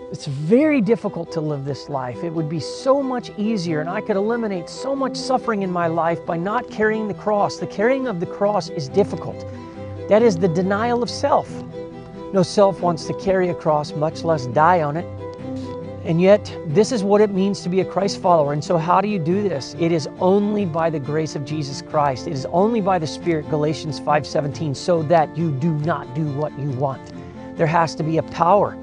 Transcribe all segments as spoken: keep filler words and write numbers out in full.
It's very difficult to live this life. It would be so much easier, and I could eliminate so much suffering in my life by not carrying the cross. The carrying of the cross is difficult. That is the denial of self. No self wants to carry a cross, much less die on it. And yet, this is what it means to be a Christ follower. And so how do you do this? It is only by the grace of Jesus Christ. It is only by the Spirit, Galatians five seventeen, so that you do not do what you want. There has to be a power.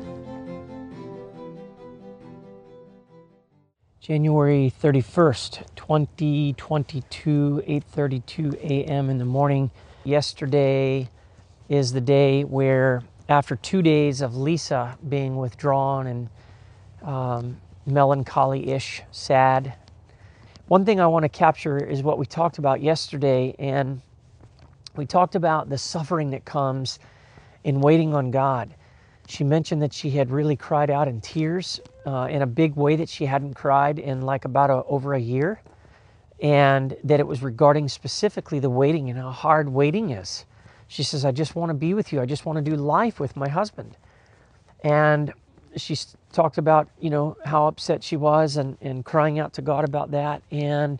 January thirty-first, twenty twenty-two, eight thirty-two a m in the morning. Yesterday is the day where, after two days of Lisa being withdrawn and um, melancholy-ish, sad, one thing I want to capture is what we talked about yesterday, and we talked about the suffering that comes in waiting on God. She mentioned that she had really cried out in tears uh, in a big way that she hadn't cried in like about a, over a year, and that it was regarding specifically the waiting and how hard waiting is. She says, I just want to be with you. I just want to do life with my husband. And she talked about, you know, how upset she was and, and crying out to God about that. And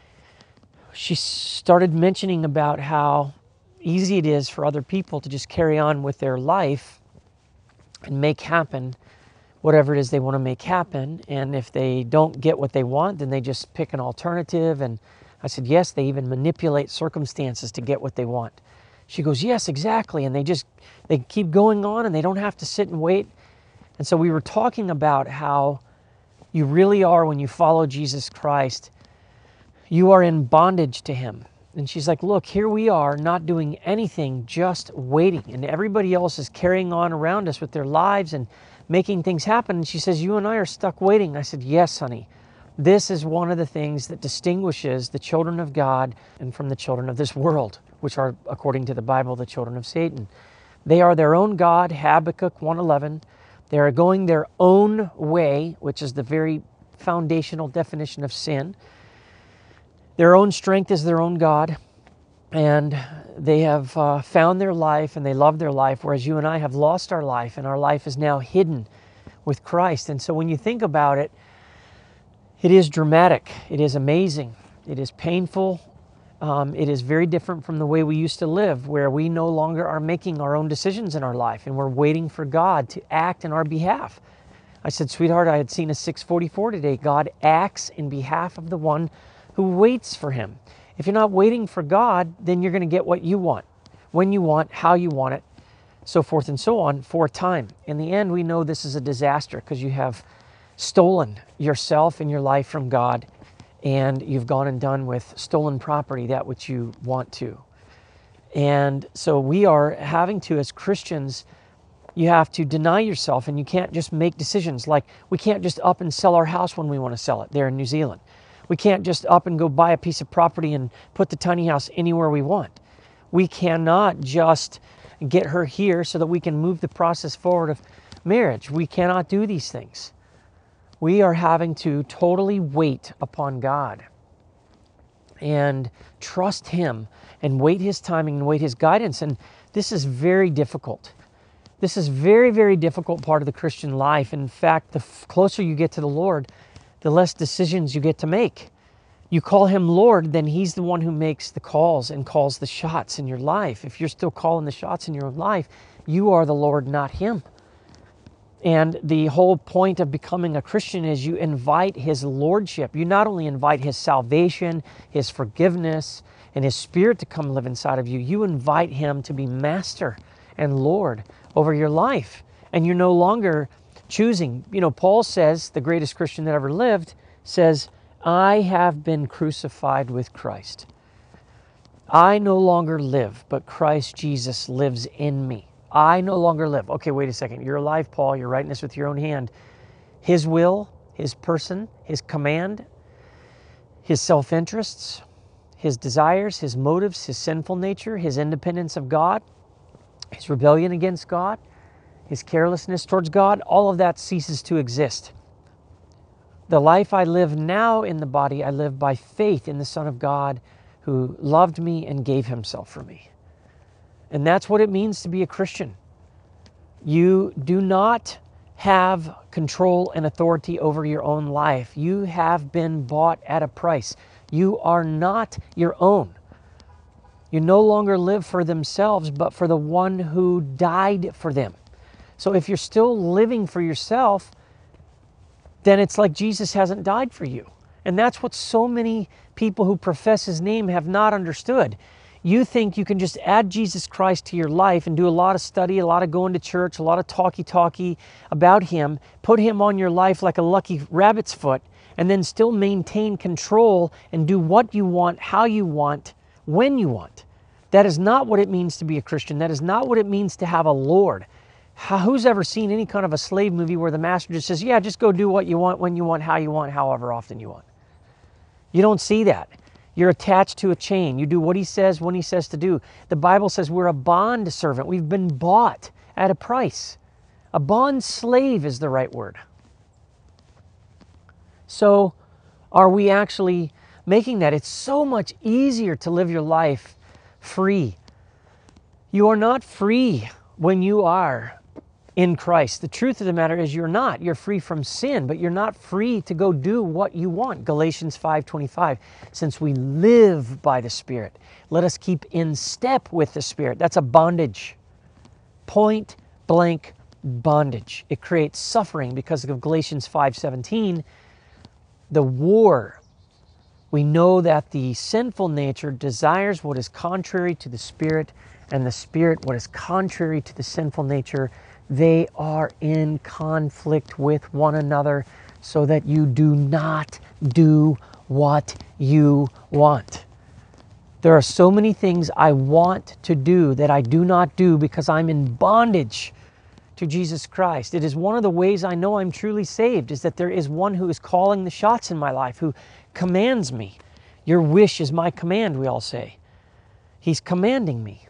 she started mentioning about how easy it is for other people to just carry on with their life and make happen whatever it is they want to make happen. And if they don't get what they want, then they just pick an alternative. And I said, yes, they even manipulate circumstances to get what they want. She goes, yes, exactly. And they just, they keep going on and they don't have to sit and wait. And so we were talking about how you really are, when you follow Jesus Christ, you are in bondage to Him. And she's like, look, here we are not doing anything, just waiting. And everybody else is carrying on around us with their lives and making things happen. And she says, you and I are stuck waiting. I said, yes, honey. This is one of the things that distinguishes the children of God and from the children of this world, which are, according to the Bible, the children of Satan. They are their own God, Habakkuk one eleven. They are going their own way, which is the very foundational definition of sin. Their own strength is their own God, and they have uh, found their life and they love their life, whereas you and I have lost our life, and our life is now hidden with Christ. And so when you think about it, it is dramatic, it is amazing, it is painful, um, it is very different from the way we used to live, where we no longer are making our own decisions in our life and we're waiting for God to act in our behalf. I said, sweetheart, I had seen a six forty-four today. God acts in behalf of the one who waits for Him. If you're not waiting for God, then you're going to get what you want, when you want, how you want it, so forth and so on, for a time. In the end, we know this is a disaster because you have stolen yourself and your life from God, and you've gone and done with stolen property that which you want to. And so we are having to, as Christians, you have to deny yourself, and you can't just make decisions. Like, we can't just up and sell our house when we want to sell it there in New Zealand. We can't just up and go buy a piece of property and put the tiny house anywhere we want. We cannot just get her here so that we can move the process forward of marriage. We cannot do these things. We are having to totally wait upon God and trust Him and wait His timing and wait His guidance. And this is very difficult. This is very, very difficult part of the Christian life. In fact, the f- closer you get to the Lord, the less decisions you get to make. You call Him Lord, then He's the one who makes the calls and calls the shots in your life. If you're still calling the shots in your own life, you are the Lord, not Him. And the whole point of becoming a Christian is you invite His Lordship. You not only invite His salvation, His forgiveness, and His Spirit to come live inside of you, you invite Him to be Master and Lord over your life. And you're no longer choosing. You know, Paul says, the greatest Christian that ever lived, says, I have been crucified with Christ. I no longer live, but Christ Jesus lives in me. I no longer live. Okay, wait a second. You're alive, Paul. You're writing this with your own hand. His will, His person, His command, His self-interests, His desires, His motives, His sinful nature, His independence of God, His rebellion against God, His carelessness towards God, all of that ceases to exist. The life I live now in the body, I live by faith in the Son of God who loved me and gave Himself for me. And that's what it means to be a Christian. You do not have control and authority over your own life. You have been bought at a price. You are not your own. You no longer live for themselves, but for the one who died for them. So if you're still living for yourself, then it's like Jesus hasn't died for you. And that's what so many people who profess his name have not understood. You think you can just add Jesus Christ to your life and do a lot of study, a lot of going to church, a lot of talky-talky about him, put him on your life like a lucky rabbit's foot, and then still maintain control and do what you want, how you want, when you want. That is not what it means to be a Christian. That is not what it means to have a Lord. How, who's ever seen any kind of a slave movie where the master just says, yeah, just go do what you want, when you want, how you want, however often you want? You don't see that. You're attached to a chain. You do what he says when he says to do. The Bible says we're a bond servant. We've been bought at a price. A bond slave is the right word. So are we actually making that? It's so much easier to live your life free. You are not free when you are in Christ. The truth of the matter is you're not. You're free from sin, but you're not free to go do what you want. Galatians five twenty-five, since we live by the Spirit, let us keep in step with the Spirit. That's a bondage. Point blank bondage. It creates suffering because of Galatians five seventeen, the war. We know that the sinful nature desires what is contrary to the Spirit, and the Spirit what is contrary to the sinful nature. They are in conflict with one another so that you do not do what you want. There are so many things I want to do that I do not do because I'm in bondage to Jesus Christ. It is one of the ways I know I'm truly saved, is that there is one who is calling the shots in my life, who commands me. Your wish is my command, we all say. He's commanding me.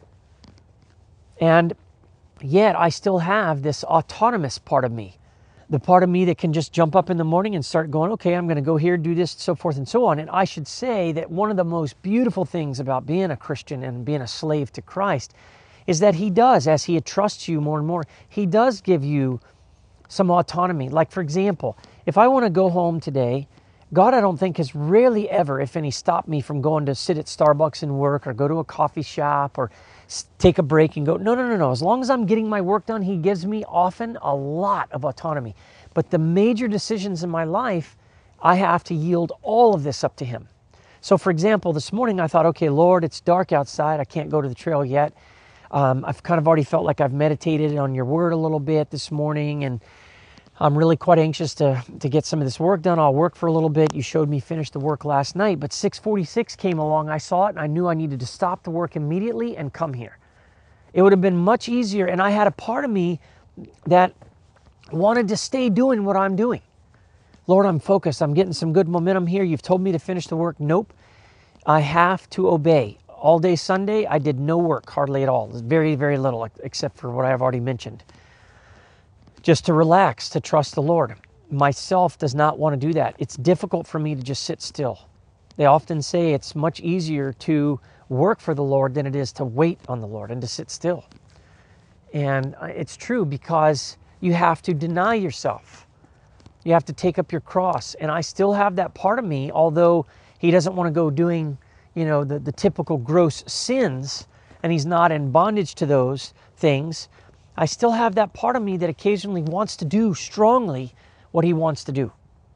And yet I still have this autonomous part of me. The part of me that can just jump up in the morning and start going, okay, I'm going to go here, do this, so forth and so on. And I should say that one of the most beautiful things about being a Christian and being a slave to Christ is that he does, as he trusts you more and more, he does give you some autonomy. Like, for example, if I want to go home today, God, I don't think, has rarely ever, if any, stopped me from going to sit at Starbucks and work, or go to a coffee shop, or take a break and go. No, no, no, no. As long as I'm getting my work done, he gives me often a lot of autonomy. But the major decisions in my life, I have to yield all of this up to him. So, for example, this morning I thought, okay, Lord, it's dark outside. I can't go to the trail yet. Um, I've kind of already felt like I've meditated on your word a little bit this morning, and I'm really quite anxious to, to get some of this work done. I'll work for a little bit. You showed me finish the work last night, but six forty-six came along. I saw it, and I knew I needed to stop the work immediately and come here. It would have been much easier, and I had a part of me that wanted to stay doing what I'm doing. Lord, I'm focused. I'm getting some good momentum here. You've told me to finish the work. Nope. I have to obey. All day Sunday, I did no work, hardly at all. Very, very little, except for what I've already mentioned. Just to relax, to trust the Lord. Myself does not want to do that. It's difficult for me to just sit still. They often say it's much easier to work for the Lord than it is to wait on the Lord and to sit still. And it's true, because you have to deny yourself. You have to take up your cross. And I still have that part of me, although he doesn't want to go doing, you know, the, the typical gross sins, and he's not in bondage to those things. I still have that part of me that occasionally wants to do strongly what he wants to do.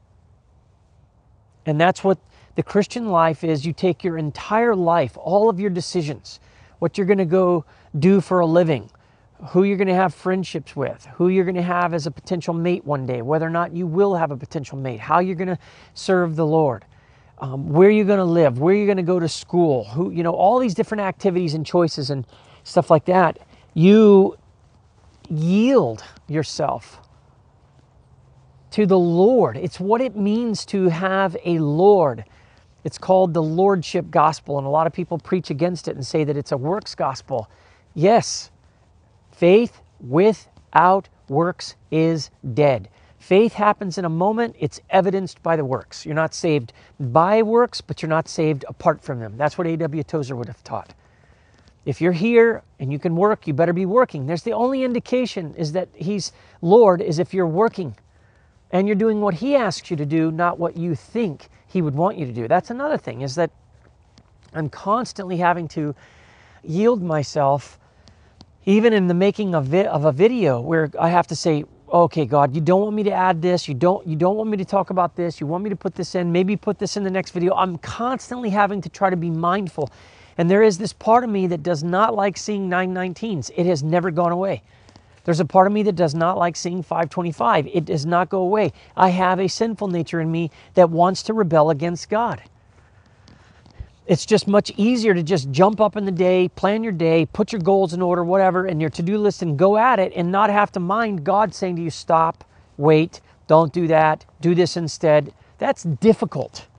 And that's what the Christian life is. You take your entire life, all of your decisions, what you're going to go do for a living, who you're going to have friendships with, who you're going to have as a potential mate one day, whether or not you will have a potential mate, how you're going to serve the Lord, um, where you're going to live, where you're going to go to school, who, you know, all these different activities and choices and stuff like that. You yield yourself to the Lord. It's what it means to have a Lord. It's called the Lordship Gospel, and a lot of people preach against it and say that it's a works gospel. Yes, faith without works is dead. Faith happens in a moment. It's evidenced by the works. You're not saved by works, but you're not saved apart from them. That's what A W Tozer would have taught. If you're here and you can work, you better be working. There's the only indication is that He's Lord is if you're working and you're doing what He asks you to do, not what you think He would want you to do. That's another thing, is that I'm constantly having to yield myself, even in the making of, vi- of a video, where I have to say, okay, God, you don't want me to add this. You don't, you don't want me to talk about this. You want me to put this in, maybe put this in the next video. I'm constantly having to try to be mindful. And there is this part of me that does not like seeing nine nineteens. It has never gone away. There's a part of me that does not like seeing five twenty-five. It does not go away. I have a sinful nature in me that wants to rebel against God. It's just much easier to just jump up in the day, plan your day, put your goals in order, whatever, and your to-do list and go at it and not have to mind God saying to you, stop, wait, don't do that, do this instead. That's difficult.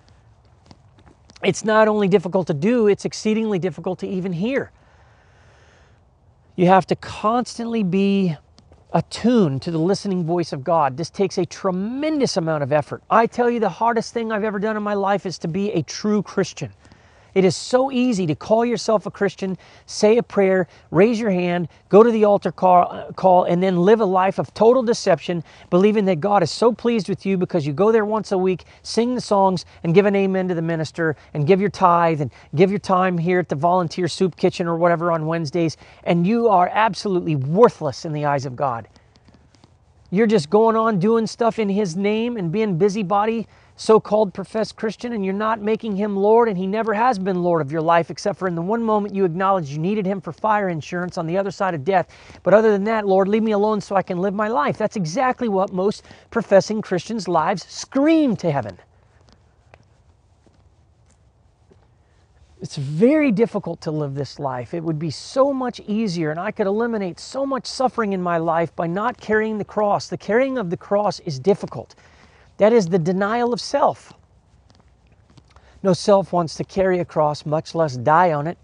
It's not only difficult to do, it's exceedingly difficult to even hear. You have to constantly be attuned to the listening voice of God. This takes a tremendous amount of effort. I tell you, the hardest thing I've ever done in my life is to be a true Christian. It is so easy to call yourself a Christian, say a prayer, raise your hand, go to the altar call, call, and then live a life of total deception, believing that God is so pleased with you because you go there once a week, sing the songs, and give an amen to the minister, and give your tithe, and give your time here at the volunteer soup kitchen or whatever on Wednesdays, and you are absolutely worthless in the eyes of God. You're just going on doing stuff in His name and being busybody, so-called professed Christian, and you're not making Him Lord, and He never has been Lord of your life, except for in the one moment you acknowledged you needed Him for fire insurance on the other side of death. But other than that, Lord, leave me alone so I can live my life. That's exactly what most professing Christians' lives scream to heaven. It's very difficult to live this life. It would be so much easier, and I could eliminate so much suffering in my life by not carrying the cross. The carrying of the cross is difficult. That is the denial of self. No self wants to carry a cross, much less die on it.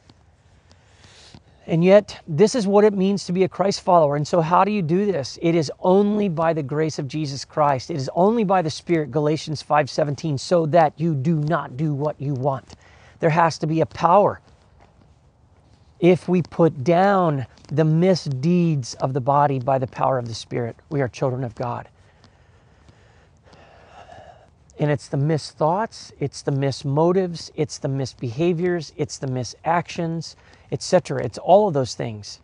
And yet, this is what it means to be a Christ follower. And so how do you do this? It is only by the grace of Jesus Christ. It is only by the Spirit, Galatians five seventeen, so that you do not do what you want. There has to be a power. If we put down the misdeeds of the body by the power of the Spirit, we are children of God. And it's the misthoughts, it's the mismotives, it's the misbehaviors, it's the misactions, et cetera. It's all of those things.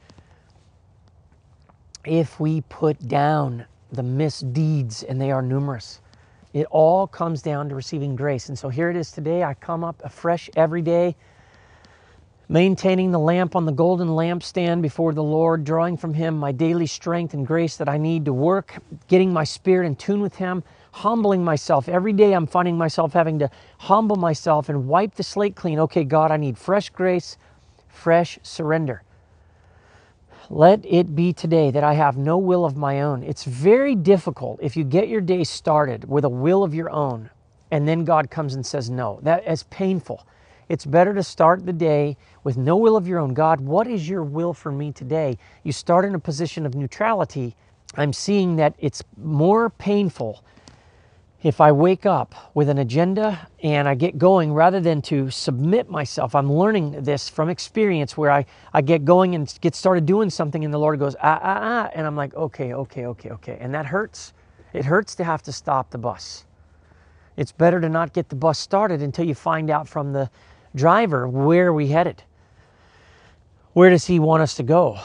If we put down the misdeeds, and they are numerous, it all comes down to receiving grace. And so here it is today. I come up afresh every day, maintaining the lamp on the golden lampstand before the Lord, drawing from Him my daily strength and grace that I need to work, getting my spirit in tune with Him, humbling myself. Every day I'm finding myself having to humble myself and wipe the slate clean. Okay, God, I need fresh grace, fresh surrender. Let it be today that I have no will of my own. It's very difficult if you get your day started with a will of your own and then God comes and says no. That is painful. It's better to start the day with no will of your own. God, what is your will for me today? You start in a position of neutrality. I'm seeing that it's more painful if I wake up with an agenda and I get going rather than to submit myself. I'm learning this from experience where I, I get going and get started doing something and the Lord goes, ah, ah, ah. And I'm like, okay, okay, okay, okay. And that hurts. It hurts to have to stop the bus. It's better to not get the bus started until you find out from the driver where are we headed. Where does He want us to go?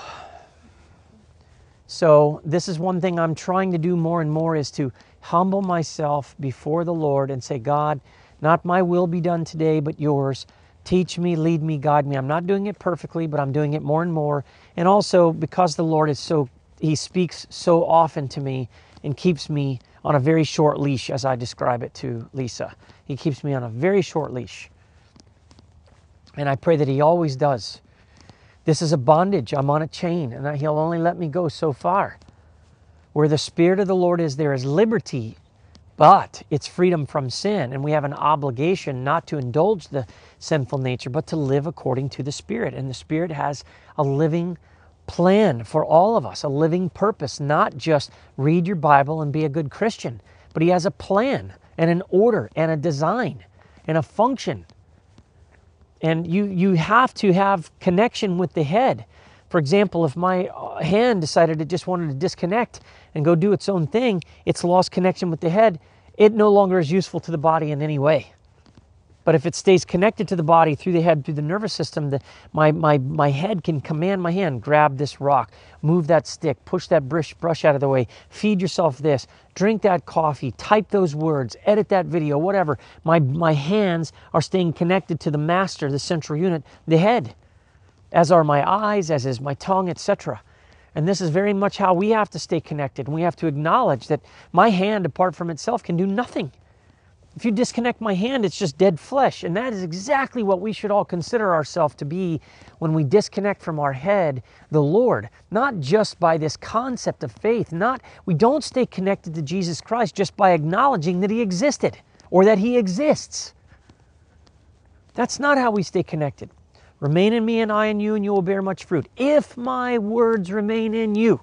So this is one thing I'm trying to do more and more, is to humble myself before the Lord and say, God, not my will be done today, but yours. Teach me, lead me, guide me. I'm not doing it perfectly, but I'm doing it more and more. And also because the Lord is so, He speaks so often to me and keeps me on a very short leash, as I describe it to Lisa. He keeps me on a very short leash. And I pray that He always does. This is a bondage. I'm on a chain, and He'll only let me go so far. Where the Spirit of the Lord is, there is liberty, but it's freedom from sin. And we have an obligation not to indulge the sinful nature, but to live according to the Spirit. And the Spirit has a living plan for all of us, a living purpose, not just read your Bible and be a good Christian, but He has a plan and an order and a design and a function. And you, you have to have connection with the head. For example, if my hand decided it just wanted to disconnect and go do its own thing, it's lost connection with the head. It no longer is useful to the body in any way. But if it stays connected to the body through the head, through the nervous system, the, my, my, my head can command my hand, grab this rock, move that stick, push that brush, brush out of the way, feed yourself this, drink that coffee, type those words, edit that video, whatever. My, my hands are staying connected to the master, the central unit, the head, as are my eyes, as is my tongue, et cetera. And this is very much how we have to stay connected. And we have to acknowledge that my hand, apart from itself, can do nothing. If you disconnect my hand, it's just dead flesh. And that is exactly what we should all consider ourselves to be when we disconnect from our head, the Lord. Not just by this concept of faith. Not, we don't stay connected to Jesus Christ just by acknowledging that He existed or that He exists. That's not how we stay connected. Remain in me and I in you, and you will bear much fruit. If my words remain in you,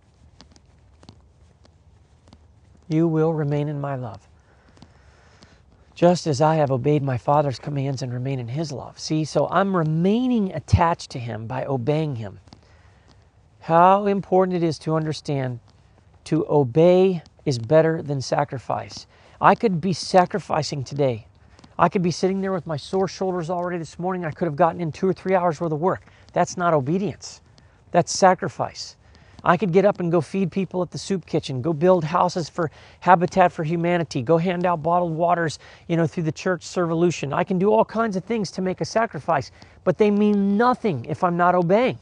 you will remain in my love. Just as I have obeyed my Father's commands and remain in His love. See, so I'm remaining attached to Him by obeying Him. How important it is to understand to obey is better than sacrifice. I could be sacrificing today. I could be sitting there with my sore shoulders already this morning. I could have gotten in two or three hours worth of work. That's not obedience. That's sacrifice. I could get up and go feed people at the soup kitchen, go build houses for Habitat for Humanity, go hand out bottled waters, you know, through the church Servolution. I can do all kinds of things to make a sacrifice, but they mean nothing if I'm not obeying.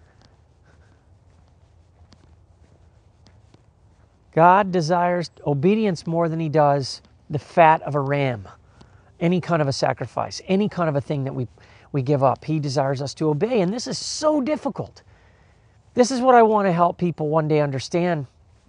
God desires obedience more than He does the fat of a ram, any kind of a sacrifice, any kind of a thing that we, we give up. He desires us to obey, and this is so difficult. This is what I want to help people one day understand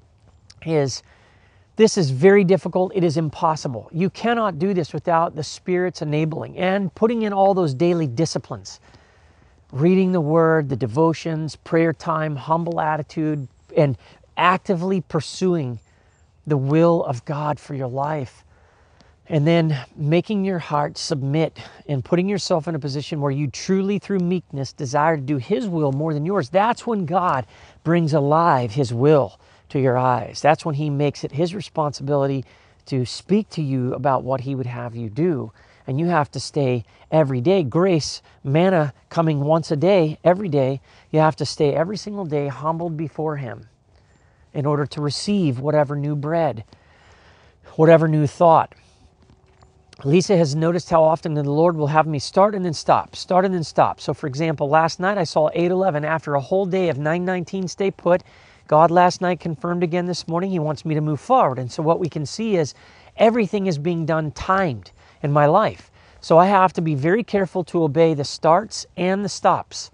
is this is very difficult. It is impossible. You cannot do this without the Spirit's enabling and putting in all those daily disciplines. Reading the Word, the devotions, prayer time, humble attitude, and actively pursuing the will of God for your life. And then making your heart submit and putting yourself in a position where you truly, through meekness, desire to do His will more than yours. That's when God brings alive His will to your eyes. That's when He makes it His responsibility to speak to you about what He would have you do. And you have to stay every day. Grace, manna coming once a day, every day. You have to stay every single day humbled before Him in order to receive whatever new bread, whatever new thought. Lisa has noticed how often the Lord will have me start and then stop, start and then stop. So for example, last night I saw eight eleven after a whole day of nine nineteen stay put. God last night confirmed again this morning He wants me to move forward. And so what we can see is everything is being done timed in my life. So I have to be very careful to obey the starts and the stops.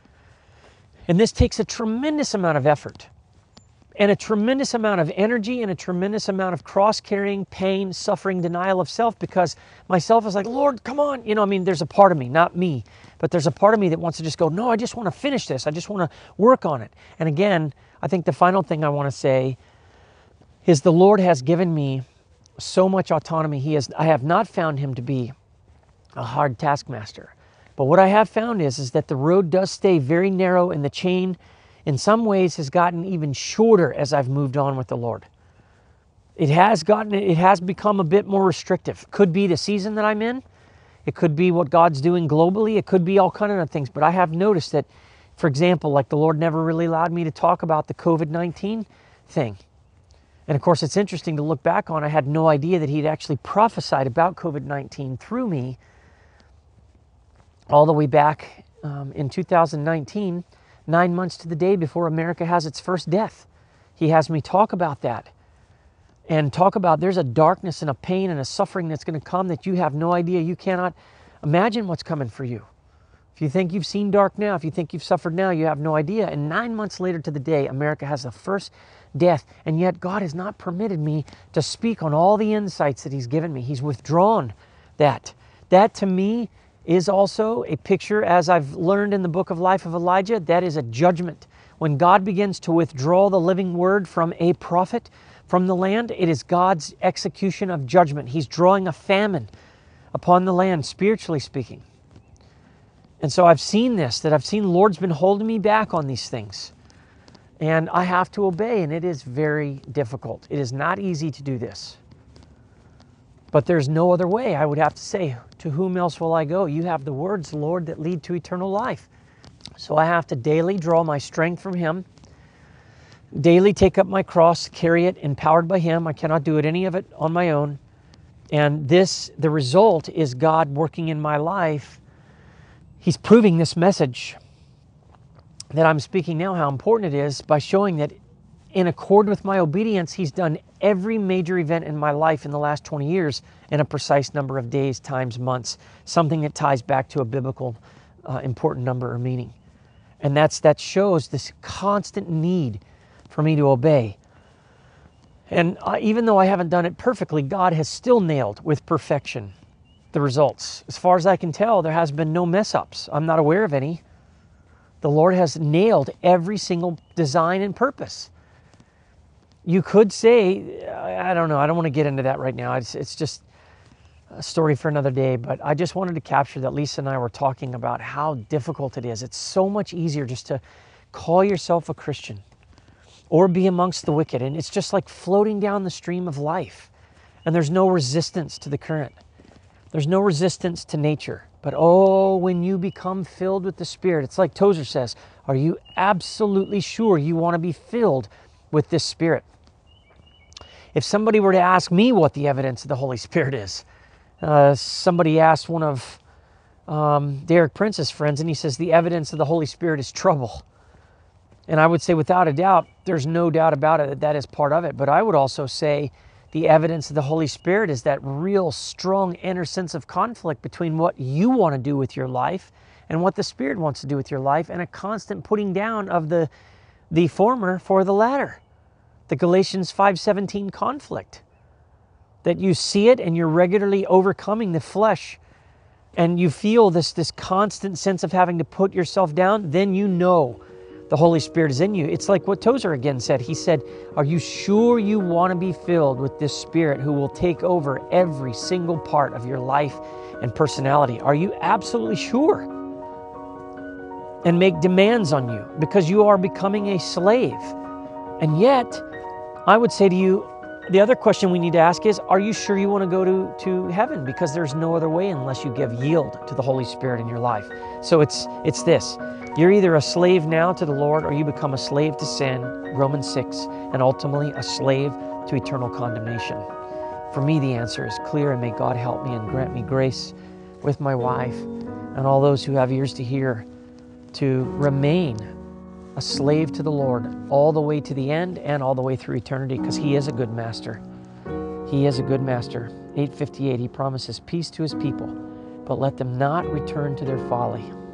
And this takes a tremendous amount of effort and a tremendous amount of energy and a tremendous amount of cross-carrying, pain, suffering, denial of self, because myself is like, Lord, come on. You know, I mean, there's a part of me, not me, but there's a part of me that wants to just go, no, I just want to finish this. I just want to work on it. And again, I think the final thing I want to say is the Lord has given me so much autonomy. He has, I have not found Him to be a hard taskmaster. But what I have found is, is that the road does stay very narrow and the chain in some ways has gotten even shorter as I've moved on with the Lord. It has gotten, it has become a bit more restrictive. Could be the season that I'm in. It could be what God's doing globally. It could be all kinds of things. But I have noticed that, for example, like the Lord never really allowed me to talk about the COVID nineteen thing. And of course, it's interesting to look back on. I had no idea that He'd actually prophesied about COVID nineteen through me all the way back um, in two thousand nineteen. Nine months to the day before America has its first death. He has me talk about that and talk about there's a darkness and a pain and a suffering that's going to come that you have no idea. You cannot imagine what's coming for you. If you think you've seen dark now, if you think you've suffered now, you have no idea. And nine months later to the day, America has the first death. And yet God has not permitted me to speak on all the insights that He's given me. He's withdrawn that. That to me is also a picture, as I've learned in the book of Life of Elijah, that is a judgment. When God begins to withdraw the living word from a prophet, from the land, it is God's execution of judgment. He's drawing a famine upon the land, spiritually speaking. And so I've seen this, that I've seen the Lord's been holding me back on these things. And I have to obey, and it is very difficult. It is not easy to do this. But there's no other way. I would have to say, to whom else will I go? You have the words, Lord, that lead to eternal life. So I have to daily draw my strength from Him, daily take up my cross, carry it, empowered by Him. I cannot do it, any of it on my own. And this, the result is God working in my life. He's proving this message that I'm speaking now, how important it is, by showing that in accord with my obedience, He's done every major event in my life in the last twenty years in a precise number of days, times, months, something that ties back to a biblical uh, important number or meaning. And that's that shows this constant need for me to obey. And uh, even though I haven't done it perfectly, God has still nailed with perfection the results. As far as I can tell, there has been no mess-ups. I'm not aware of any. The Lord has nailed every single design and purpose. You could say, I don't know, I don't want to get into that right now. It's, it's just a story for another day, but I just wanted to capture that Lisa and I were talking about how difficult it is. It's so much easier just to call yourself a Christian or be amongst the wicked. And it's just like floating down the stream of life. And there's no resistance to the current. There's no resistance to nature. But oh, when you become filled with the Spirit, it's like Tozer says, are you absolutely sure you want to be filled with this Spirit? If somebody were to ask me what the evidence of the Holy Spirit is, uh, somebody asked one of um, Derek Prince's friends, and he says, the evidence of the Holy Spirit is trouble. And I would say, without a doubt, there's no doubt about it that that is part of it. But I would also say the evidence of the Holy Spirit is that real strong inner sense of conflict between what you want to do with your life and what the Spirit wants to do with your life, and a constant putting down of the, the former for the latter. The Galatians five seventeen conflict. That you see it and you're regularly overcoming the flesh, and you feel this, this constant sense of having to put yourself down, then you know the Holy Spirit is in you. It's like what Tozer again said. He said, are you sure you want to be filled with this Spirit who will take over every single part of your life and personality? Are you absolutely sure? And make demands on you because you are becoming a slave. And yet, I would say to you, the other question we need to ask is, are you sure you want to go to, to heaven? Because there's no other way unless you give yield to the Holy Spirit in your life. So it's, it's this. You're either a slave now to the Lord, or you become a slave to sin, Romans six, and ultimately a slave to eternal condemnation. For me, the answer is clear, and may God help me and grant me grace with my wife and all those who have ears to hear to remain a slave to the Lord all the way to the end and all the way through eternity, because He is a good master. He is a good master. eight fifty-eight, He promises peace to His people, but let them not return to their folly.